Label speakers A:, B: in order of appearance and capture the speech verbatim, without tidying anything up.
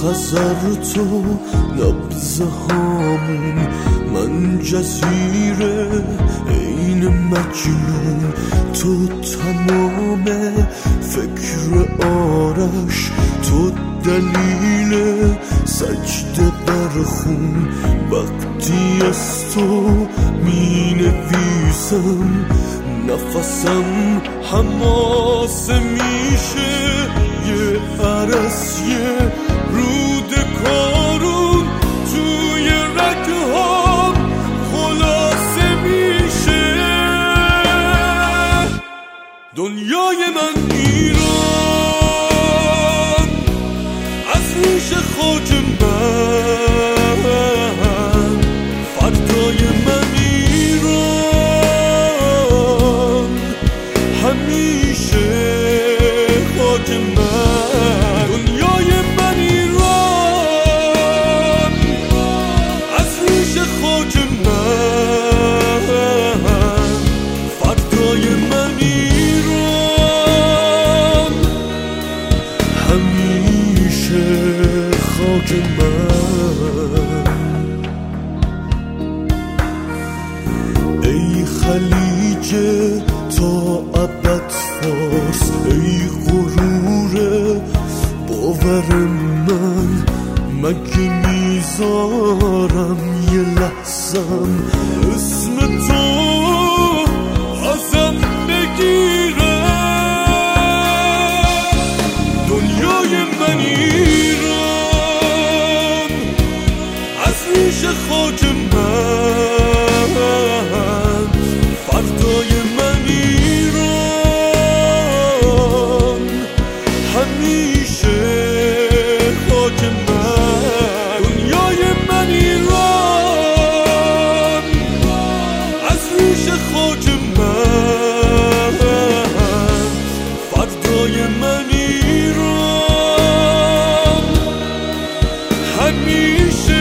A: خزر تو نبض هامون، من جزیره این مجنون، تو تمام فکر آرش، تو دلیل سجده بر خون. وقتی از تو می نویسم نفسم حماسه میشه، یه عرس یه رود کارون توی رگهام خلاصه میشه. دنیای من ایران، از ریش خاک من، فردای من ایران، همیشه خاک من. دنیای من ایران، از ریش خاک من، فردای من ایران، همیشه خاک من. ای خلیج تا ابد فارس، ای غرور باور من، مگه میذارم یه لحظم اسم تو ازم بگیره. دنیای من ایران، از ریش خاک من، فردای من ایران، همیشه خاک من. دنیای من ایران، از ریش خاک من، فردای من ایران، همیشه